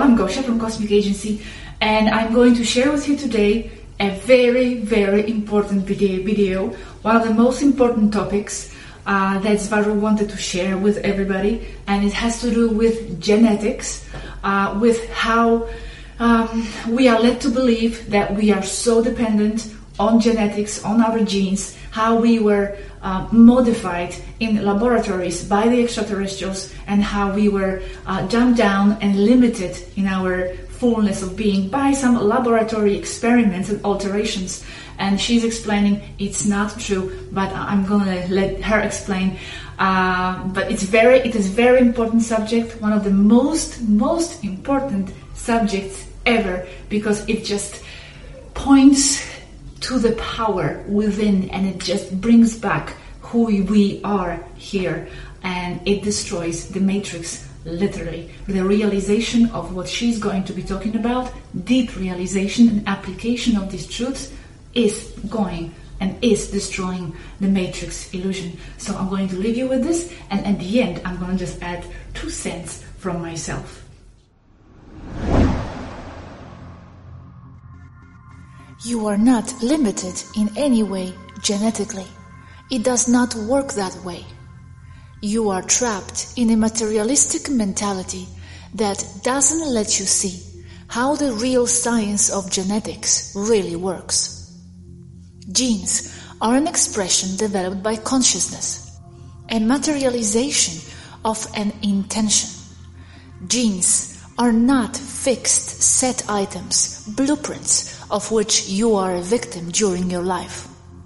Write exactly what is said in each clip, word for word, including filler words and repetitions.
I'm Gosha from Cosmic Agency, and I'm going to share with you today a very, very important video, video one of the most important topics uh, that Svaro wanted to share with everybody, and it has to do with genetics, uh, with how um, we are led to believe that we are so dependent on genetics, on our genes, how we were uh, modified in laboratories by the extraterrestrials, and how we were uh, dumbed down and limited in our fullness of being by some laboratory experiments and alterations. And she's explaining it's not true, but I'm gonna let her explain. Uh, but it's very, it is very important subject, one of the most, most important subjects ever, because it just points to the power within, and it just brings back who we are here, and it destroys the matrix, literally. The realization of what she's going to be talking about, deep realization and application of these truths, is going and is destroying the matrix illusion. So I'm going to leave you with this, and at the end I'm going to just add two cents from myself. You are not limited in any way genetically. It does not work that way. You are trapped in a materialistic mentality that doesn't let you see how the real science of genetics really works. Genes are an expression developed by consciousness, a materialization of an intention. Genes are not fixed set items, blueprints of which you are a victim during your life.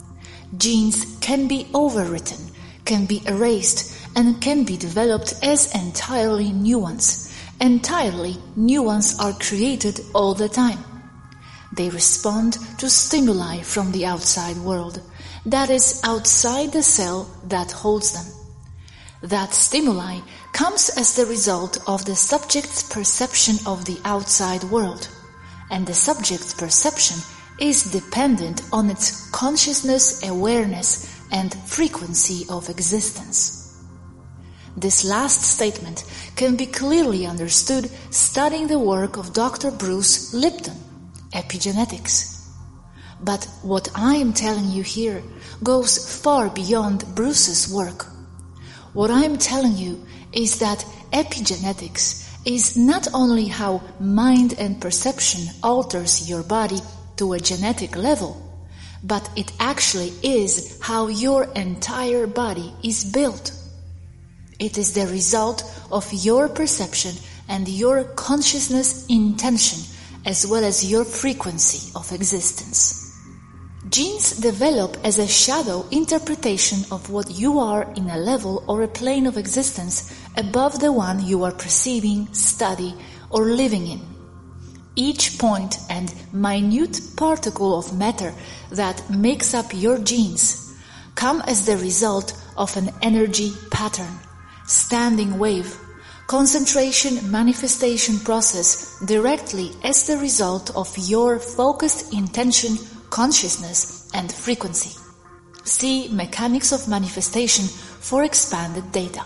Genes can be overwritten, can be erased, and can be developed as entirely new ones. Entirely new ones are created all the time. They respond to stimuli from the outside world, that is outside the cell that holds them. That stimuli comes as the result of the subject's perception of the outside world, and the subject's perception is dependent on its consciousness, awareness, and frequency of existence. This last statement can be clearly understood studying the work of Doctor Bruce Lipton, Epigenetics. But what I am telling you here goes far beyond Bruce's work. What I am telling you is that epigenetics is not only how mind and perception alters your body to a genetic level, but it actually is how your entire body is built. It is the result of your perception and your consciousness intention, as well as your frequency of existence. Genes develop as a shadow interpretation of what you are in a level or a plane of existence above the one you are perceiving, study, or living in. Each point and minute particle of matter that makes up your genes come as the result of an energy pattern, standing wave, concentration manifestation process directly as the result of your focused intention, consciousness, and frequency. See Mechanics of Manifestation for expanded data.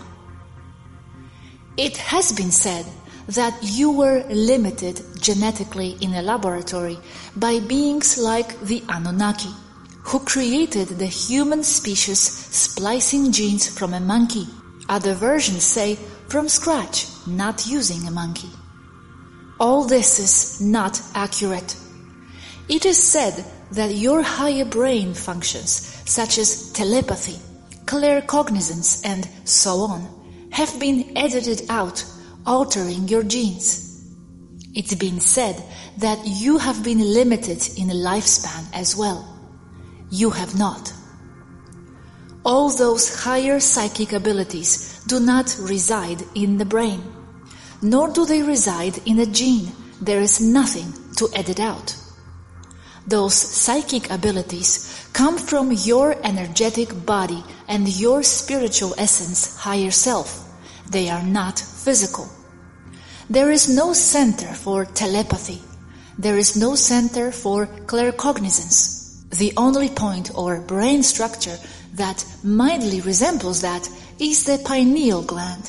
It has been said that you were limited genetically in a laboratory by beings like the Anunnaki, who created the human species splicing genes from a monkey. Other versions say from scratch, not using a monkey. All this is not accurate. It is said that your higher brain functions, such as telepathy, claircognizance, and so on, have been edited out, altering your genes. It's been said that you have been limited in lifespan as well. You have not. All those higher psychic abilities do not reside in the brain, nor do they reside in a gene. There is nothing to edit out. Those psychic abilities come from your energetic body and your spiritual essence, higher self. They are not physical. There is no center for telepathy. There is no center for claircognizance. The only point or brain structure that mildly resembles that is the pineal gland,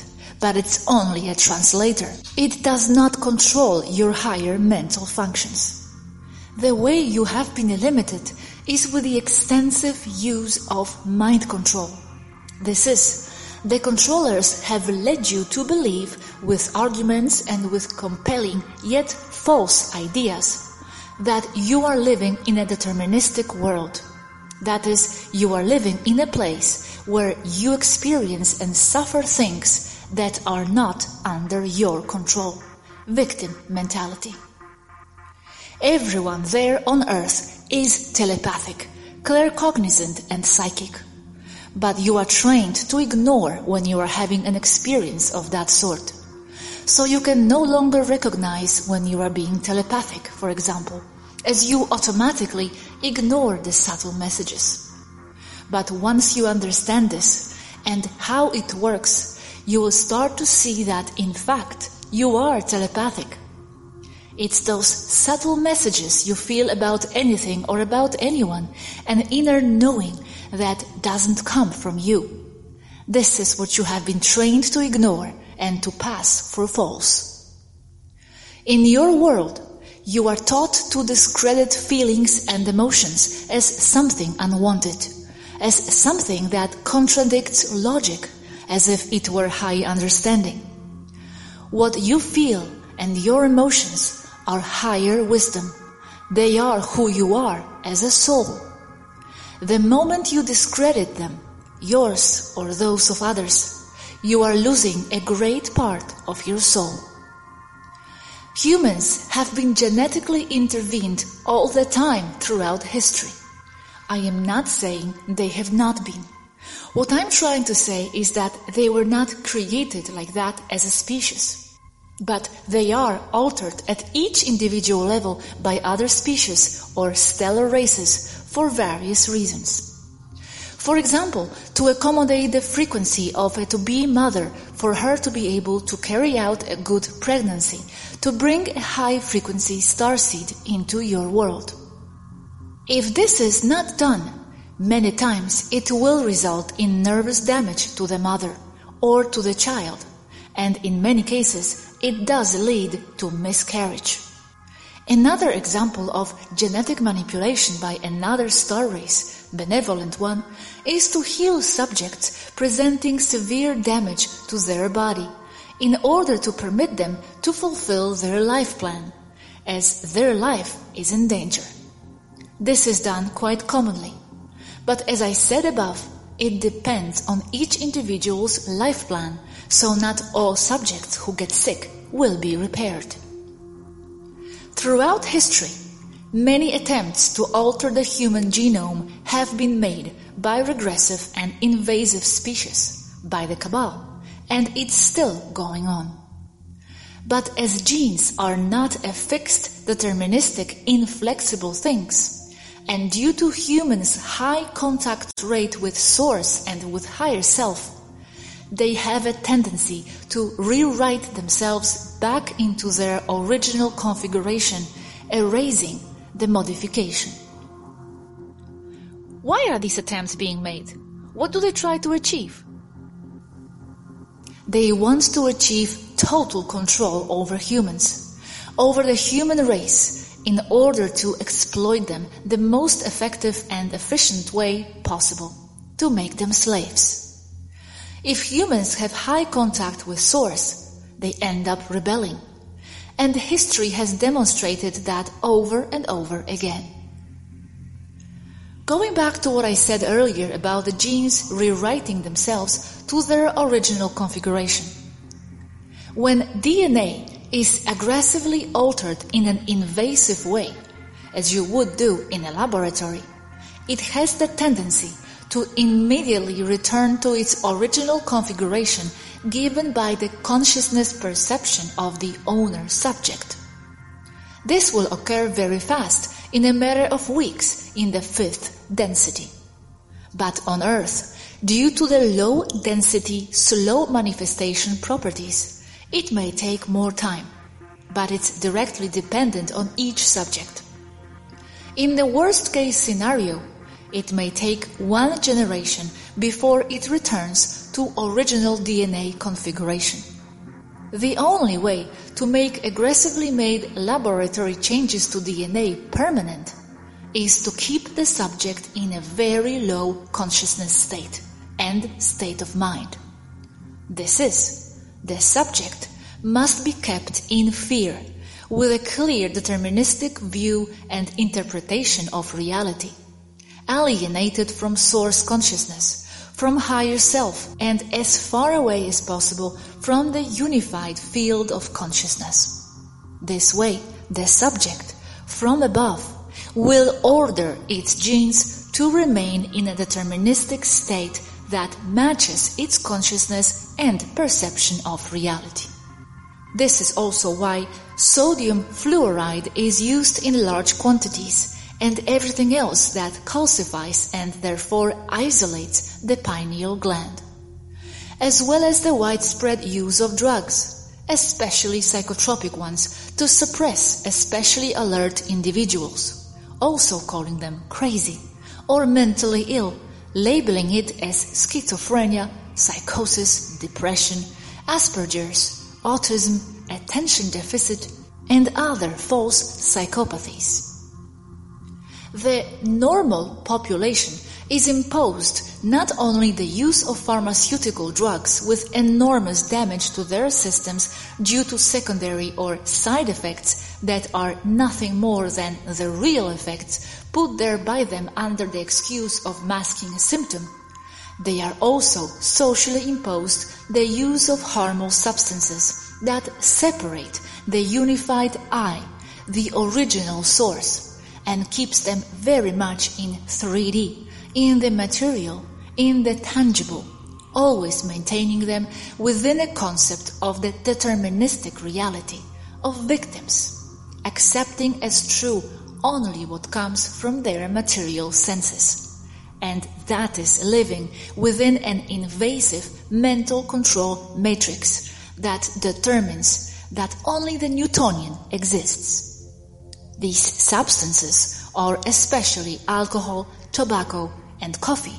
but it's only a translator. It does not control your higher mental functions. The way you have been limited is with the extensive use of mind control. This is, the controllers have led you to believe with arguments and with compelling yet false ideas that you are living in a deterministic world. That is, you are living in a place where you experience and suffer things that are not under your control. Victim mentality. Everyone there on earth is telepathic, claircognizant and psychic. But you are trained to ignore when you are having an experience of that sort. So you can no longer recognize when you are being telepathic, for example, as you automatically ignore the subtle messages. But once you understand this and how it works, you will start to see that, in fact, you are telepathic. It's those subtle messages you feel about anything or about anyone, an inner knowing that doesn't come from you. This is what you have been trained to ignore and to pass for false. In your world, you are taught to discredit feelings and emotions as something unwanted, as something that contradicts logic, as if it were high understanding. What you feel and your emotions are higher wisdom. They are who you are as a soul. The moment you discredit them, yours or those of others, you are losing a great part of your soul. Humans have been genetically intervened all the time throughout history. I am not saying they have not been. What I'm trying to say is that they were not created like that as a species. But they are altered at each individual level by other species or stellar races for various reasons. For example, to accommodate the frequency of a to-be mother for her to be able to carry out a good pregnancy, to bring a high-frequency starseed into your world. If this is not done, many times it will result in nervous damage to the mother or to the child, and in many cases it does lead to miscarriage. Another example of genetic manipulation by another star race, benevolent one, is to heal subjects presenting severe damage to their body, in order to permit them to fulfill their life plan, as their life is in danger. This is done quite commonly, but as I said above, it depends on each individual's life plan, so not all subjects who get sick will be repaired. Throughout history, many attempts to alter the human genome have been made by regressive and invasive species, by the cabal, and it's still going on. But as genes are not a fixed, deterministic, inflexible things, and due to humans' high contact rate with Source and with higher self, they have a tendency to rewrite themselves back into their original configuration, erasing the modification. Why are these attempts being made? What do they try to achieve? They want to achieve total control over humans, over the human race, in order to exploit them the most effective and efficient way possible, to make them slaves. If humans have high contact with Source, they end up rebelling. And history has demonstrated that over and over again. Going back to what I said earlier about the genes rewriting themselves to their original configuration. When D N A is aggressively altered in an invasive way, as you would do in a laboratory, it has the tendency to immediately return to its original configuration given by the consciousness perception of the owner subject. This will occur very fast, in a matter of weeks, in the fifth density. But on Earth, due to the low density, slow manifestation properties, it may take more time, but it's directly dependent on each subject. In the worst case scenario, it may take one generation before it returns to original D N A configuration. The only way to make aggressively made laboratory changes to D N A permanent is to keep the subject in a very low consciousness state and state of mind. This is, the subject must be kept in fear, with a clear deterministic view and interpretation of reality, alienated from source consciousness, from higher self, and as far away as possible from the unified field of consciousness. This way, the subject, from above, will order its genes to remain in a deterministic state that matches its consciousness and perception of reality. This is also why sodium fluoride is used in large quantities, and everything else that calcifies and therefore isolates the pineal gland, as well as the widespread use of drugs, especially psychotropic ones, to suppress especially alert individuals, also calling them crazy or mentally ill, labeling it as schizophrenia, psychosis, depression, Asperger's, autism, attention deficit, and other false psychopathies. The normal population is imposed not only the use of pharmaceutical drugs with enormous damage to their systems due to secondary or side effects that are nothing more than the real effects put there by them under the excuse of masking a symptom, they are also socially imposed the use of harmful substances that separate the unified I, the original source, and keeps them very much in three D, in the material, in the tangible, always maintaining them within a concept of the deterministic reality of victims, accepting as true only what comes from their material senses. And that is living within an invasive mental control matrix that determines that only the Newtonian exists. These substances are especially alcohol, tobacco, and coffee.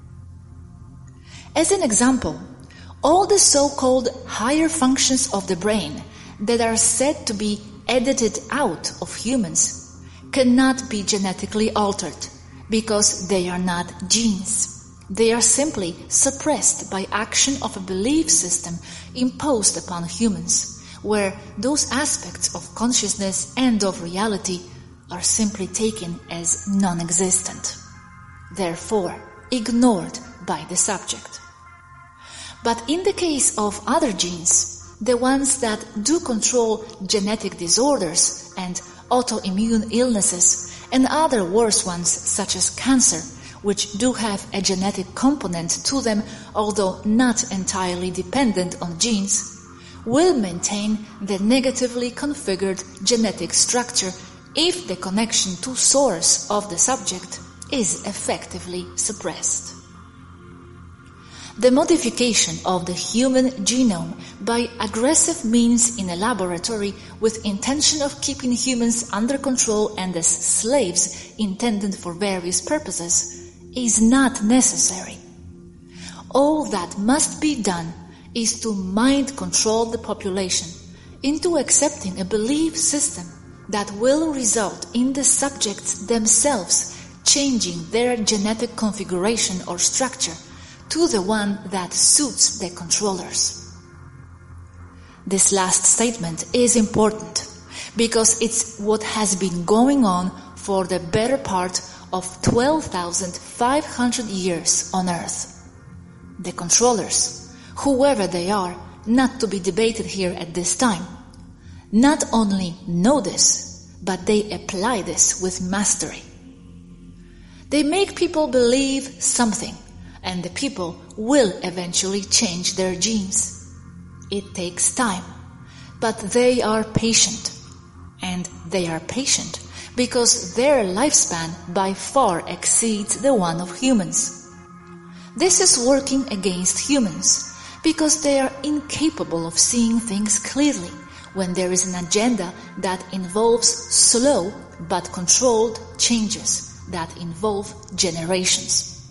As an example, all the so-called higher functions of the brain that are said to be edited out of humans cannot be genetically altered because they are not genes. They are simply suppressed by action of a belief system imposed upon humans, where those aspects of consciousness and of reality are simply taken as non-existent, therefore ignored by the subject. But in the case of other genes, the ones that do control genetic disorders and autoimmune illnesses and other worse ones such as cancer, which do have a genetic component to them although not entirely dependent on genes, will maintain the negatively configured genetic structure if the connection to source of the subject is effectively suppressed. The modification of the human genome by aggressive means in a laboratory with intention of keeping humans under control and as slaves intended for various purposes is not necessary. All that must be done is to mind control the population into accepting a belief system that will result in the subjects themselves changing their genetic configuration or structure to the one that suits the controllers. This last statement is important because it's what has been going on for the better part of twelve thousand five hundred years on Earth. The controllers, whoever they are, not to be debated here at this time, not only know this, but they apply this with mastery. They make people believe something, and the people will eventually change their genes. It takes time, but they are patient. And they are patient because their lifespan by far exceeds the one of humans. This is working against humans, because they are incapable of seeing things clearly when there is an agenda that involves slow but controlled changes that involve generations.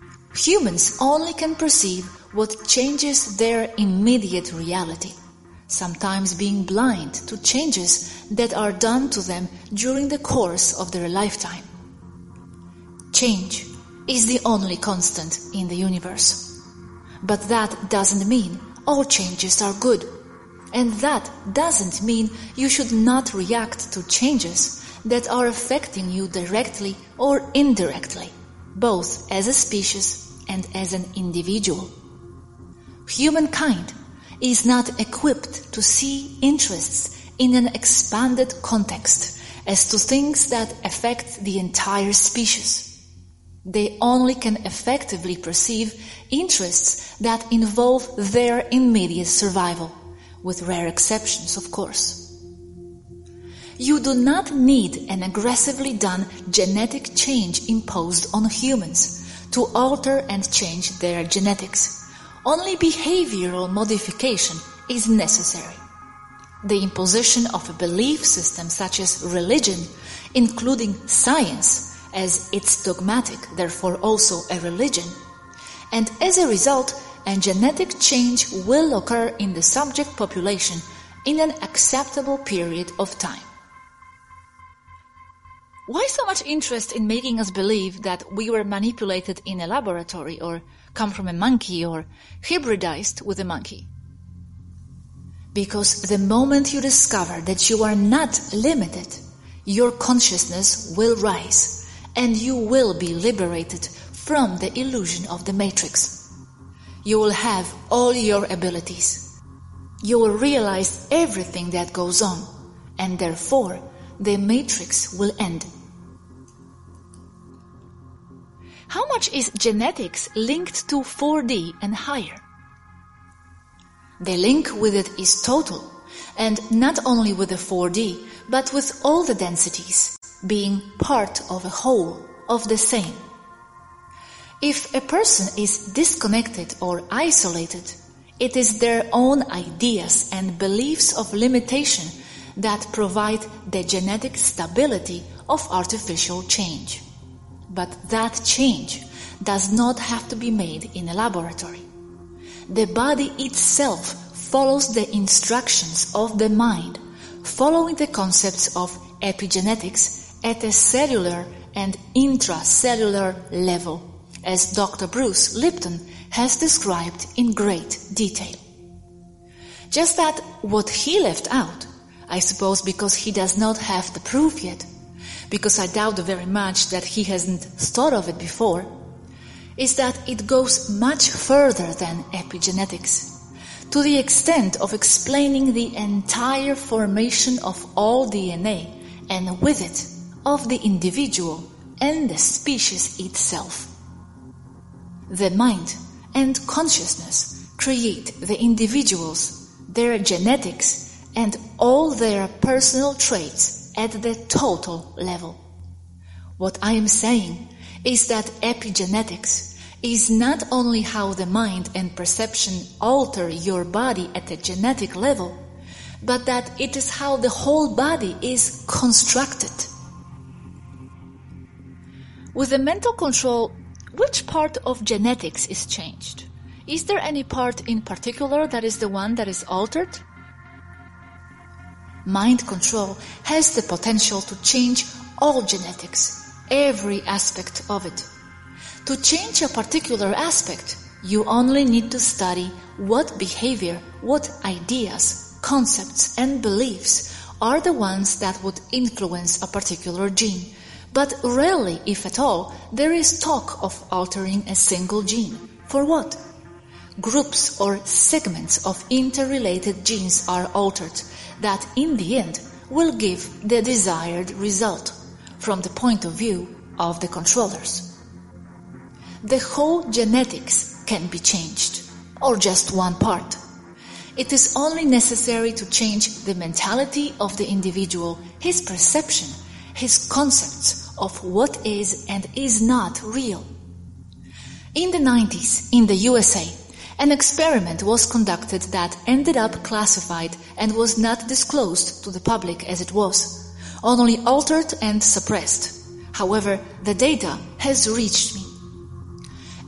Humans only can perceive what changes their immediate reality, sometimes being blind to changes that are done to them during the course of their lifetime. Change is the only constant in the universe. But that doesn't mean all changes are good. And that doesn't mean you should not react to changes that are affecting you directly or indirectly, both as a species and as an individual. Humankind is not equipped to see interests in an expanded context as to things that affect the entire species. They only can effectively perceive interests that involve their immediate survival, with rare exceptions, of course. You do not need an aggressively done genetic change imposed on humans to alter and change their genetics. Only behavioral modification is necessary. The imposition of a belief system such as religion, including science, as its dogmatic, therefore also a religion, and as a result, a genetic change will occur in the subject population in an acceptable period of time. Why so much interest in making us believe that we were manipulated in a laboratory or come from a monkey or hybridized with a monkey? Because the moment you discover that you are not limited, your consciousness will rise and you will be liberated from the illusion of the matrix. You will have all your abilities. You will realize everything that goes on, and therefore the matrix will end. How much is genetics linked to four D and higher? The link with it is total, and not only with the four D, but with all the densities, being part of a whole, of the same. If a person is disconnected or isolated, it is their own ideas and beliefs of limitation that provide the genetic stability of artificial change. But that change does not have to be made in a laboratory. The body itself follows the instructions of the mind, following the concepts of epigenetics at a cellular and intracellular level, as Doctor Bruce Lipton has described in great detail. Just that what he left out, I suppose because he does not have the proof yet, because I doubt very much that he hasn't thought of it before, is that it goes much further than epigenetics, to the extent of explaining the entire formation of all D N A, and with it, of the individual and the species itself. The mind and consciousness create the individuals, their genetics, and all their personal traits at the total level. What I am saying is that epigenetics is not only how the mind and perception alter your body at a genetic level, but that it is how the whole body is constructed. With the mental control, which part of genetics is changed? Is there any part in particular that is the one that is altered? Mind control has the potential to change all genetics, every aspect of it. To change a particular aspect, you only need to study what behavior, what ideas, concepts and beliefs are the ones that would influence a particular gene. But rarely, if at all, there is talk of altering a single gene. For what? Groups or segments of interrelated genes are altered that in the end will give the desired result from the point of view of the controllers. The whole genetics can be changed, or just one part. It is only necessary to change the mentality of the individual, his perception, his concepts of what is and is not real. In the nineties, in the U S A, an experiment was conducted that ended up classified and was not disclosed to the public as it was, only altered and suppressed. However, the data has reached me.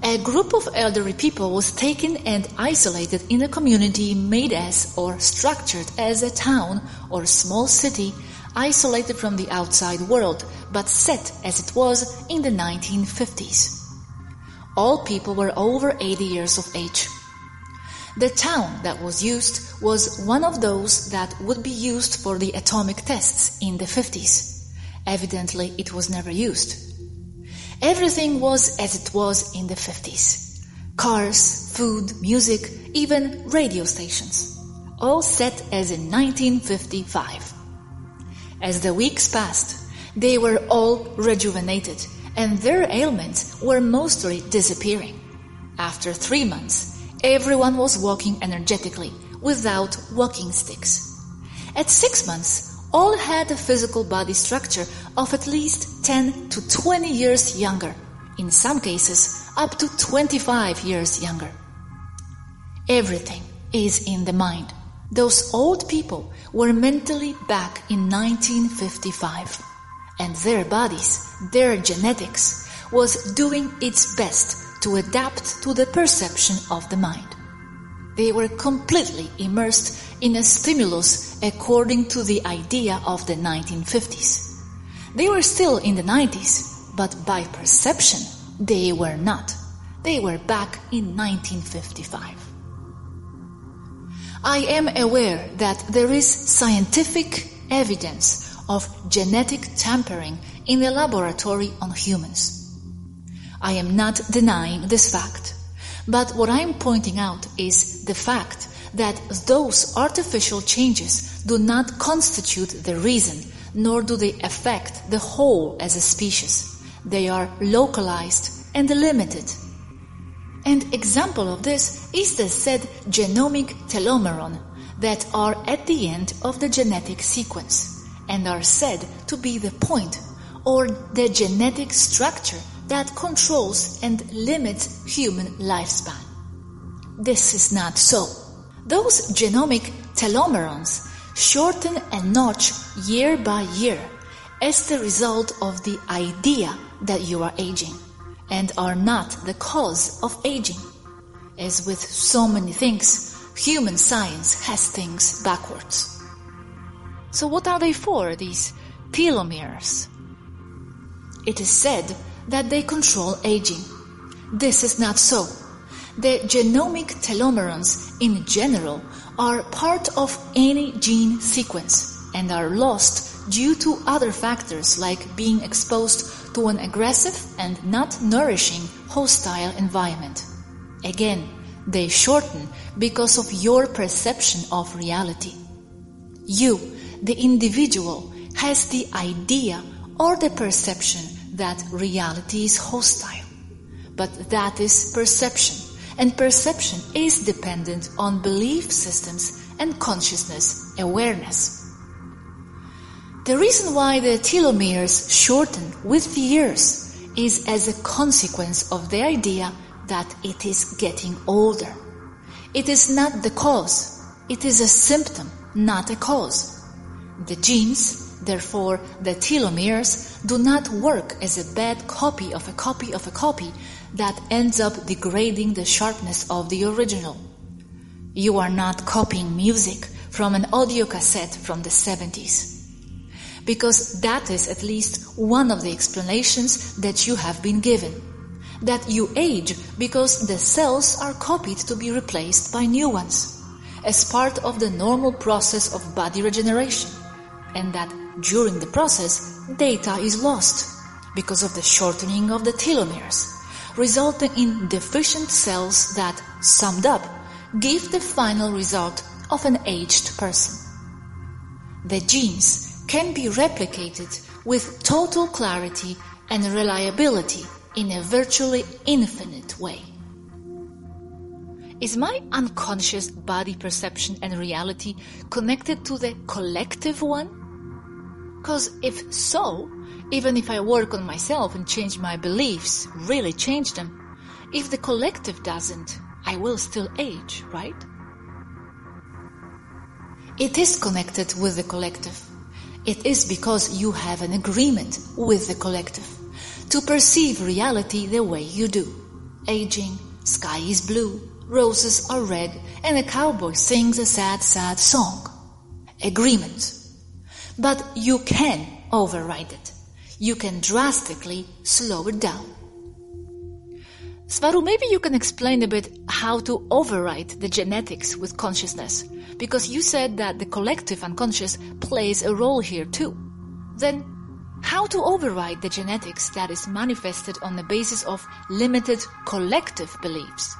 A group of elderly people was taken and isolated in a community made as or structured as a town or small city, isolated from the outside world, but set as it was in the nineteen fifties. All people were over eighty years of age. The town that was used was one of those that would be used for the atomic tests in the fifties. Evidently, it was never used. Everything was as it was in the fifties. Cars, food, music, even radio stations. All set as in nineteen fifty-five. As the weeks passed, they were all rejuvenated, and their ailments were mostly disappearing. After three months, everyone was walking energetically, without walking sticks. At six months, all had a physical body structure of at least ten to twenty years younger, in some cases up to twenty-five years younger. Everything is in the mind. Those old people were mentally back in nineteen fifty-five, and their bodies, their genetics, was doing its best to adapt to the perception of the mind. They were completely immersed in a stimulus according to the idea of the nineteen fifties. They were still in the nineties, but by perception, they were not. They were back in nineteen fifty-five. I am aware that there is scientific evidence of genetic tampering in the laboratory on humans. I am not denying this fact, but what I am pointing out is the fact that those artificial changes do not constitute the reason, nor do they affect the whole as a species. They are localized and limited. An example of this is the said genomic telomeron that are at the end of the genetic sequence and are said to be the point or the genetic structure that controls and limits human lifespan. This is not so. Those genomic telomerons shorten a notch year by year as the result of the idea that you are aging, and are not the cause of aging. As with so many things, human science has things backwards. So what are they for, these telomeres? It is said that they control aging. This is not so. The genomic telomerons in general are part of any gene sequence and are lost due to other factors like being exposed to an aggressive and not nourishing hostile environment. Again, they shorten because of your perception of reality. You, the individual, has the idea or the perception that reality is hostile. But that is perception, and perception is dependent on belief systems and consciousness awareness. The reason why the telomeres shorten with the years is as a consequence of the idea that it is getting older. It is not the cause. It is a symptom, not a cause. The genes, therefore the telomeres, do not work as a bad copy of a copy of a copy that ends up degrading the sharpness of the original. You are not copying music from an audio cassette from the seventies. Because that is at least one of the explanations that you have been given. That you age because the cells are copied to be replaced by new ones, as part of the normal process of body regeneration, and that during the process, data is lost because of the shortening of the telomeres, resulting in deficient cells that, summed up, give the final result of an aged person. The genes can be replicated with total clarity and reliability in a virtually infinite way. Is my unconscious body perception and reality connected to the collective one? Because if so, even if I work on myself and change my beliefs, really change them, if the collective doesn't, I will still age, right? It is connected with the collective. It is because you have an agreement with the collective to perceive reality the way you do. aging, sky is blue, roses are red, and a cowboy sings a sad, sad song. Agreement. But you can override it. You can drastically slow it down. Svaru, maybe you can explain a bit how to override the genetics with consciousness, because you said that the collective unconscious plays a role here too. Then, how to override the genetics that is manifested on the basis of limited collective beliefs?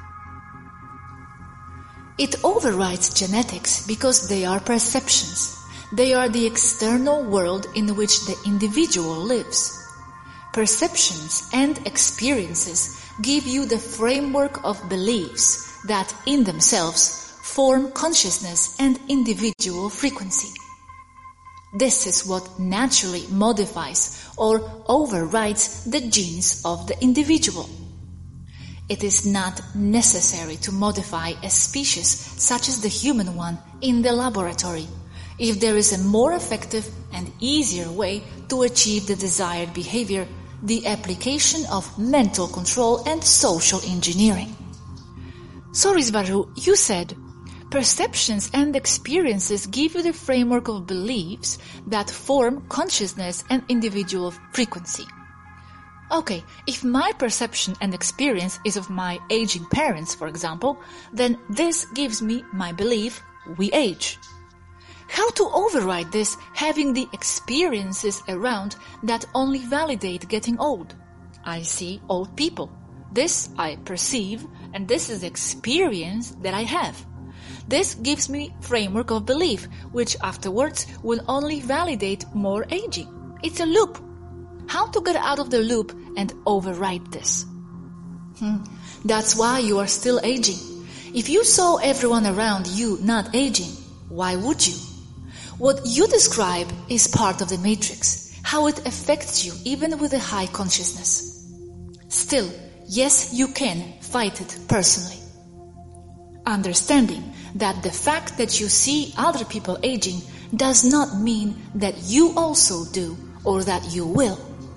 It overrides genetics because they are perceptions. They are the external world in which the individual lives. Perceptions and experiences give you the framework of beliefs that in themselves form consciousness and individual frequency. This is what naturally modifies or overrides the genes of the individual. It is not necessary to modify a species such as the human one in the laboratory if there is a more effective and easier way to achieve the desired behavior, the application of mental control and social engineering. Sorry, Svaru, you said, perceptions and experiences give you the framework of beliefs that form consciousness and individual frequency. Okay, if my perception and experience is of my aging parents, for example, then this gives me my belief we age. How to override this having the experiences around that only validate getting old? I see old people. This I perceive, and this is the experience that I have. This gives me framework of belief, which afterwards will only validate more aging. It's a loop. How to get out of the loop and override this? Hmm. That's why you are still aging. If you saw everyone around you not aging, why would you? What you describe is part of the matrix, how it affects you even with a high consciousness. Still, yes, you can fight it personally. Understanding that the fact that you see other people aging does not mean that you also do or that you will.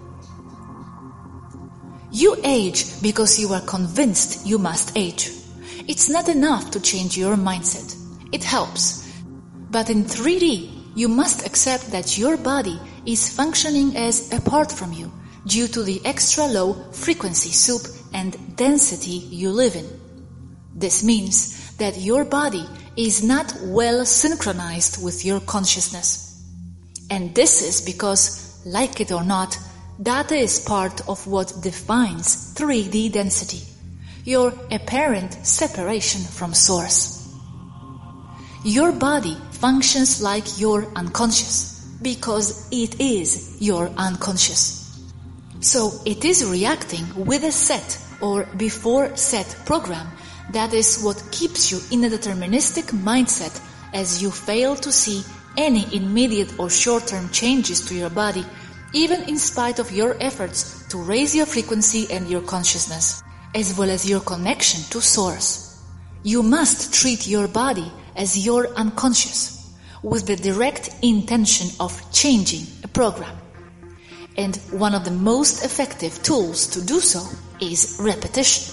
You age because you are convinced you must age. It's not enough to change your mindset. It helps. But in three D, you must accept that your body is functioning as apart from you due to the extra low frequency soup and density you live in. This means that your body is not well synchronized with your consciousness. And this is because, like it or not, data is part of what defines three D density, your apparent separation from source. Your body functions like your unconscious because it is your unconscious. So it is reacting with a set or before set program. That is what keeps you in a deterministic mindset as you fail to see any immediate or short-term changes to your body, even in spite of your efforts to raise your frequency and your consciousness, as well as your connection to Source. You must treat your body as your unconscious, with the direct intention of changing a program. And one of the most effective tools to do so is repetition.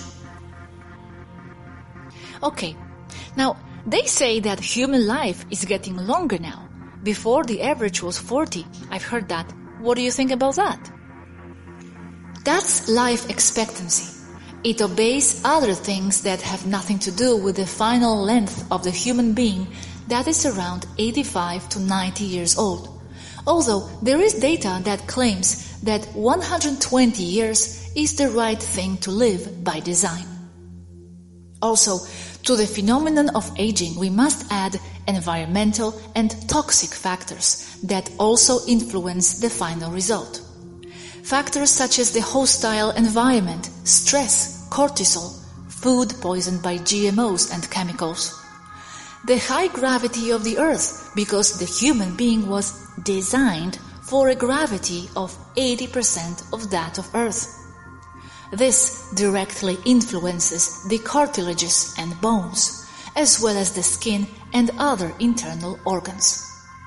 Okay, now they say that human life is getting longer now. Before the average was forty. I've heard that. What do you think about that? That's life expectancy. It obeys other things that have nothing to do with the final length of the human being, that is around eighty-five to ninety years old. Although there is data that claims that one hundred twenty years is the right thing to live by design. Also, to the phenomenon of aging, we must add environmental and toxic factors that also influence the final result. Factors such as the hostile environment, stress, cortisol, food poisoned by G M Os and chemicals. The high gravity of the Earth, because the human being was designed for a gravity of eighty percent of that of Earth. This directly influences the cartilages and bones, as well as the skin and other internal organs.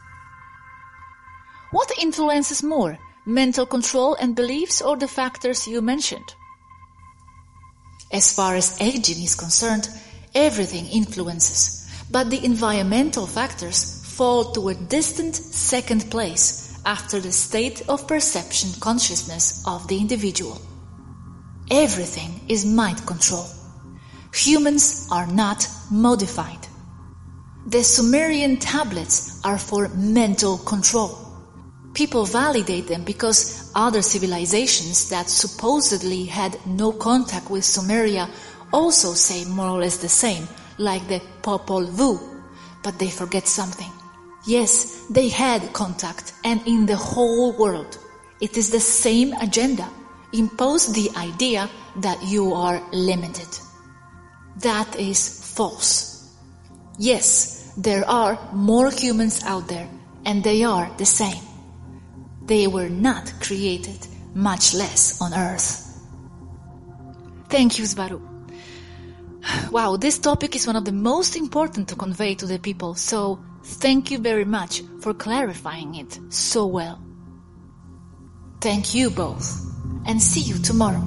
What influences more, mental control and beliefs or the factors you mentioned? As far as aging is concerned, everything influences, but the environmental factors fall to a distant second place after the state of perception consciousness of the individual. Everything is mind control. Humans are not modified. The Sumerian tablets are for mental control. People validate them because other civilizations that supposedly had no contact with Sumeria also say more or less the same, like the Popol Vuh, but they forget something. Yes, they had contact, and in the whole world. It is the same agenda. Impose the idea that you are limited. That is false. Yes, there are more humans out there, and they are the same. They were not created, much less on Earth. Thank you, Svaru. Wow, this topic is one of the most important to convey to the people, so thank you very much for clarifying it so well. Thank you both, and see you tomorrow.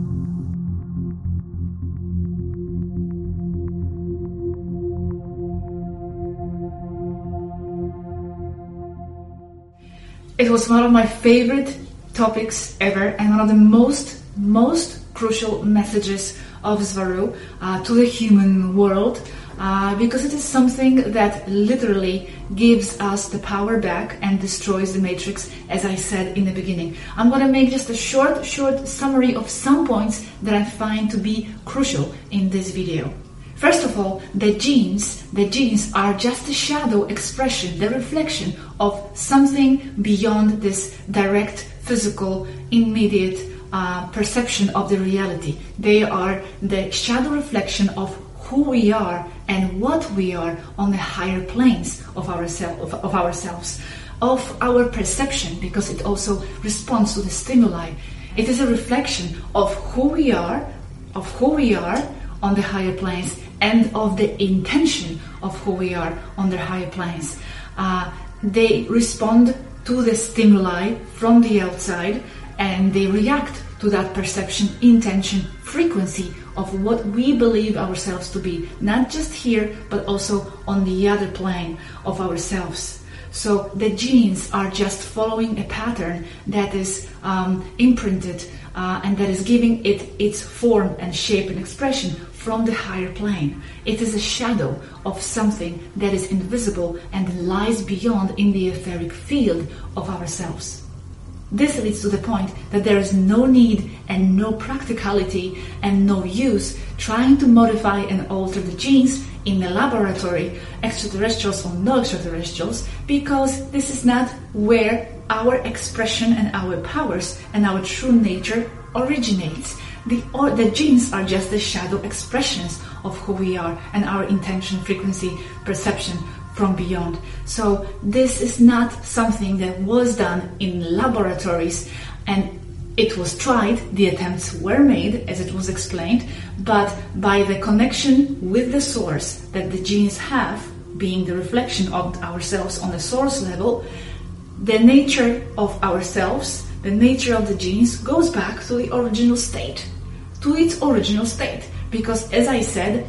It was one of my favorite topics ever, and one of the most, most crucial messages of Svaru uh, to the human world, uh, because it is something that literally gives us the power back and destroys the matrix, as I said in the beginning. I'm going to make just a short, short summary of some points that I find to be crucial in this video. First of all, the genes, the genes are just a shadow expression, the reflection of something beyond this direct, physical, immediate uh, perception of the reality. They are the shadow reflection of who we are and what we are on the higher planes of, oursel- of, of ourselves, of our perception, because it also responds to the stimuli. It is a reflection of who we are, of who we are on the higher planes, and of the intention of who we are on the higher planes. Uh, they respond to the stimuli from the outside, and they react to that perception, intention, frequency of what we believe ourselves to be, not just here, but also on the other plane of ourselves. So the genes are just following a pattern that is um, imprinted uh, and that is giving it its form and shape and expression from the higher plane. It is a shadow of something that is invisible and lies beyond in the etheric field of ourselves. This leads to the point that there is no need and no practicality and no use trying to modify and alter the genes in the laboratory, extraterrestrials or no extraterrestrials, because this is not where our expression and our powers and our true nature originates. The, or, the genes are just the shadow expressions of who we are and our intention, frequency, perception from beyond. So this is not something that was done in laboratories, and it was tried, the attempts were made, as it was explained, but by the connection with the source that the genes have, being the reflection of ourselves on the source level, the nature of ourselves, the nature of the genes goes back to the original state, to its original state. Because as I said,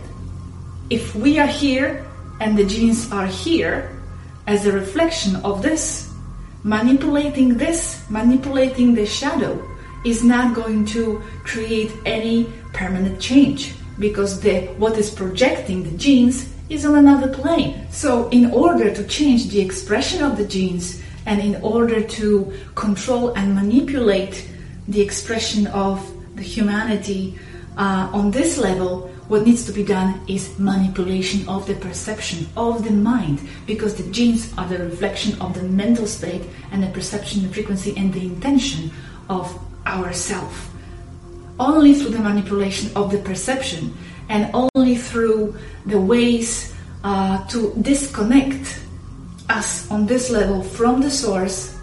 if we are here and the genes are here as a reflection of this, manipulating this, manipulating the shadow is not going to create any permanent change, because the what is projecting the genes is on another plane. So in order to change the expression of the genes, and in order to control and manipulate the expression of the humanity uh, on this level, what needs to be done is manipulation of the perception of the mind, because the genes are the reflection of the mental state and the perception, the frequency, and the intention of ourself. Only through the manipulation of the perception, and only through the ways uh, to disconnect us on this level from the source,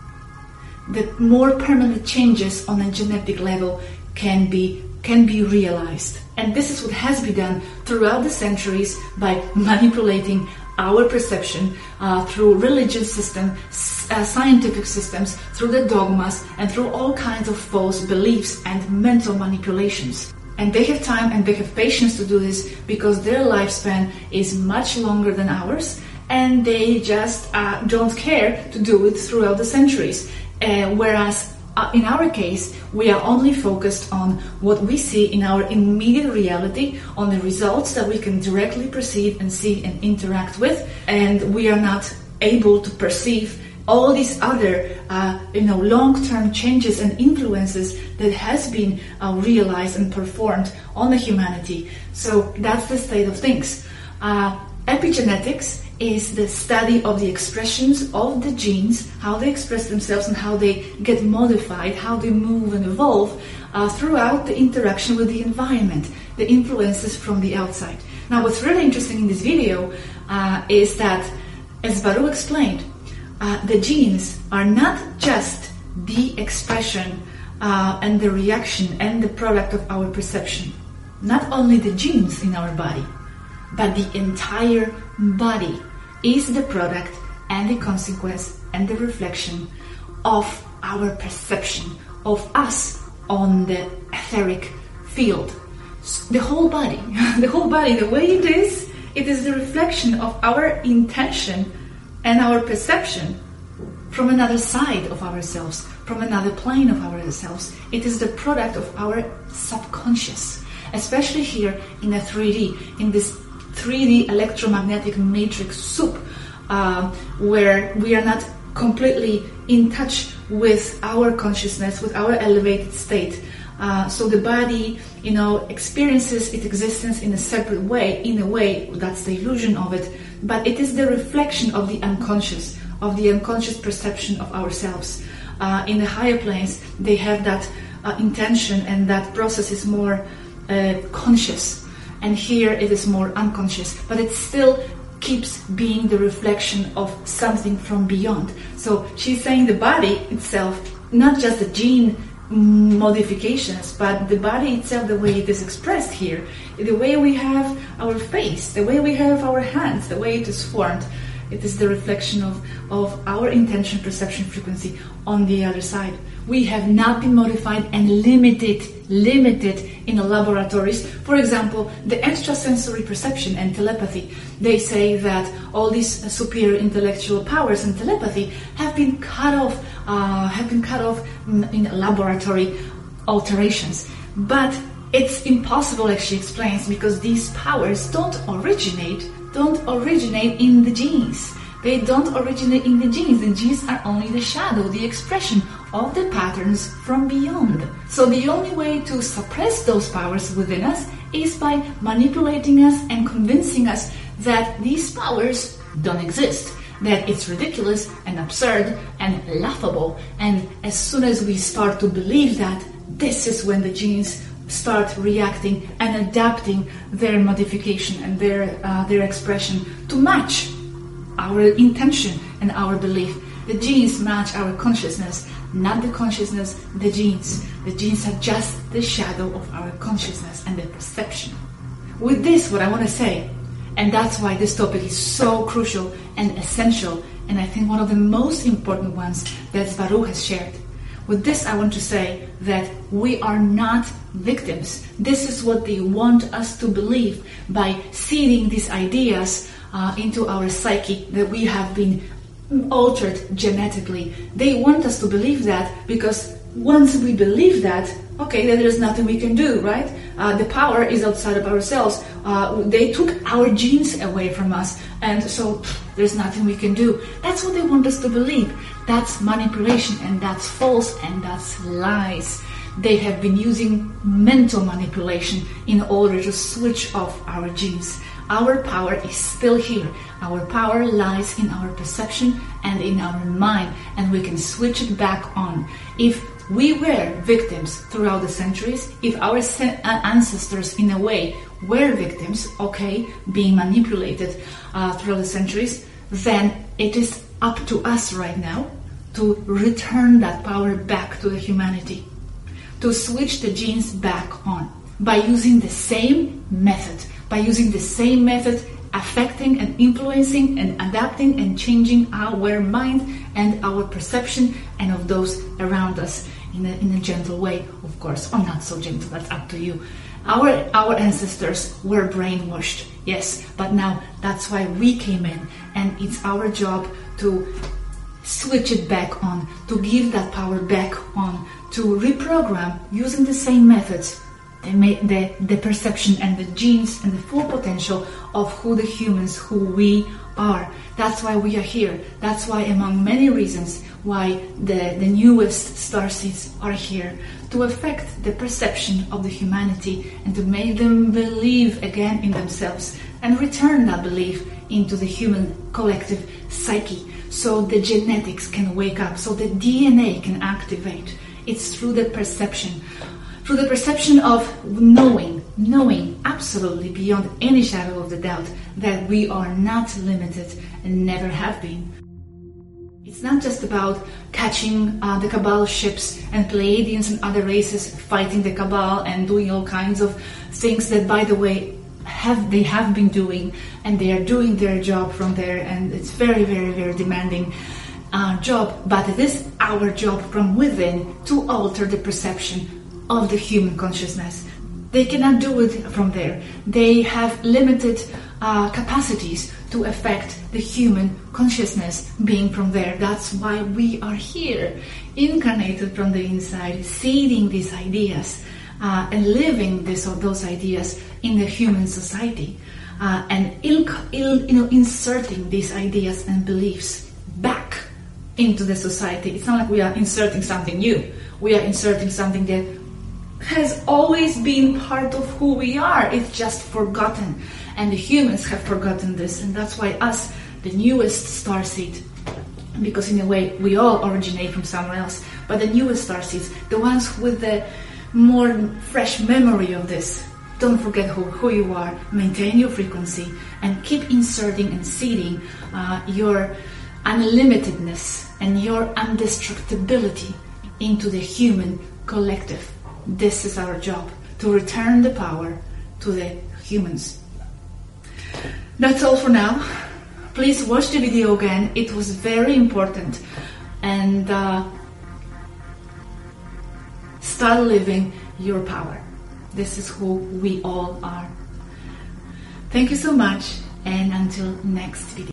the more permanent changes on a genetic level can be can be realized. And this is what has been done throughout the centuries by manipulating our perception uh, through religious systems, uh, scientific systems, through the dogmas, and through all kinds of false beliefs and mental manipulations. And they have time and they have patience to do this because their lifespan is much longer than ours, and they just uh, don't care to do it throughout the centuries. Uh, whereas uh, in our case, we are only focused on what we see in our immediate reality, on the results that we can directly perceive and see and interact with, and we are not able to perceive all these other, uh, you know, long-term changes and influences that has been uh, realized and performed on the humanity. So that's the state of things. Uh, epigenetics is the study of the expressions of the genes, how they express themselves and how they get modified, how they move and evolve uh, throughout the interaction with the environment, the influences from the outside. Now, what's really interesting in this video uh, is that, as Baruch explained, Uh, the genes are not just the expression uh, and the reaction and the product of our perception. Not only the genes in our body, but the entire body is the product and the consequence and the reflection of our perception of us on the etheric field. The whole body, the whole body, the way it is, it is the reflection of our intention and our perception from another side of ourselves, from another plane of ourselves. It is the product of our subconscious, especially here in a three D, in this three D electromagnetic matrix soup, uh, where we are not completely in touch with our consciousness, with our elevated state. Uh, so the body, you know, experiences its existence in a separate way, in a way, that's the illusion of it, but it is the reflection of the unconscious, of the unconscious perception of ourselves. Uh, in the higher planes, they have that uh, intention, and that process is more uh, conscious, and here it is more unconscious, but it still keeps being the reflection of something from beyond. So she's saying the body itself, not just the gene modifications, but the body itself, the way it is expressed here, the way we have our face, the way we have our hands, the way it is formed, it is the reflection of, of our intention, perception, frequency on the other side. We have not been modified and limited, limited in the laboratories. For example, the extrasensory perception and telepathy. They say that all these uh, superior intellectual powers and telepathy have been cut off, uh, have been cut off in, in laboratory alterations. But it's impossible, like she explains, because these powers don't originate, don't originate in the genes. They don't originate in the genes. The genes are only the shadow, the expression of the patterns from beyond. So the only way to suppress those powers within us is by manipulating us and convincing us that these powers don't exist, that it's ridiculous and absurd and laughable. And as soon as we start to believe that, this is when the genes start reacting and adapting their modification and their uh, their expression to match our intention and our belief. The genes match our consciousness, not the consciousness, the genes. The genes are just the shadow of our consciousness and the perception. With this, what I want to say, and that's why this topic is so crucial and essential, and I think one of the most important ones that Baruch has shared. With this, I want to say that we are not victims. This is what they want us to believe by seeding these ideas uh, into our psyche, that we have been altered genetically. They want us to believe that because once we believe that, okay, then there's nothing we can do, right? Uh, the power is outside of ourselves. Uh, they took our genes away from us, and so pff, there's nothing we can do. That's what they want us to believe. That's manipulation, and that's false, and that's lies. They have been using mental manipulation in order to switch off our genes. Our power is still here. Our power lies in our perception and in our mind, and we can switch it back on. If we were victims throughout the centuries, if our ancestors in a way were victims, okay, being manipulated uh, throughout the centuries, then it is up to us right now to return that power back to the humanity, to switch the genes back on by using the same method, by using the same method, affecting and influencing and adapting and changing our mind and our perception and of those around us in a, in a gentle way, of course, or not so gentle, that's up to you. Our, our ancestors were brainwashed, yes, but now that's why we came in, and it's our job to switch it back on, to give that power back on, to reprogram using the same methods, the, the, the perception and the genes and the full potential of who the humans, who we are. That's why we are here. That's why, among many reasons, why the, the newest starseeds are here, to affect the perception of the humanity and to make them believe again in themselves and return that belief into the human collective psyche, so the genetics can wake up, so the D N A can activate. It's through the perception, through the perception of knowing, knowing absolutely beyond any shadow of the doubt that we are not limited and never have been. It's not just about catching uh, the Cabal ships and Pleiadians and other races fighting the Cabal and doing all kinds of things that, by the way, have they have been doing, and they are doing their job from there, and it's very, very, very demanding uh, job. But it is our job from within to alter the perception of the human consciousness. They cannot do it from there. They have limited uh, capacities to affect the human consciousness being from there. That's why we are here, incarnated from the inside, seeding these ideas uh, and living this or those ideas in the human society, uh, and il- il- you know, inserting these ideas and beliefs back into the society. It's not like we are inserting something new. We are inserting something that has always been part of who we are. It's just forgotten, and the humans have forgotten this, and that's why us, the newest starseed, because in a way we all originate from somewhere else, but the newest starseeds, the ones with the more fresh memory of this, don't forget who, who you are, maintain your frequency, and keep inserting and seeding uh, your unlimitedness and your indestructibility into the human collective. This is our job, to return the power to the humans. That's all for now. Please watch the video again. It was very important. And uh, start living your power. This is who we all are. Thank you so much, and until next video.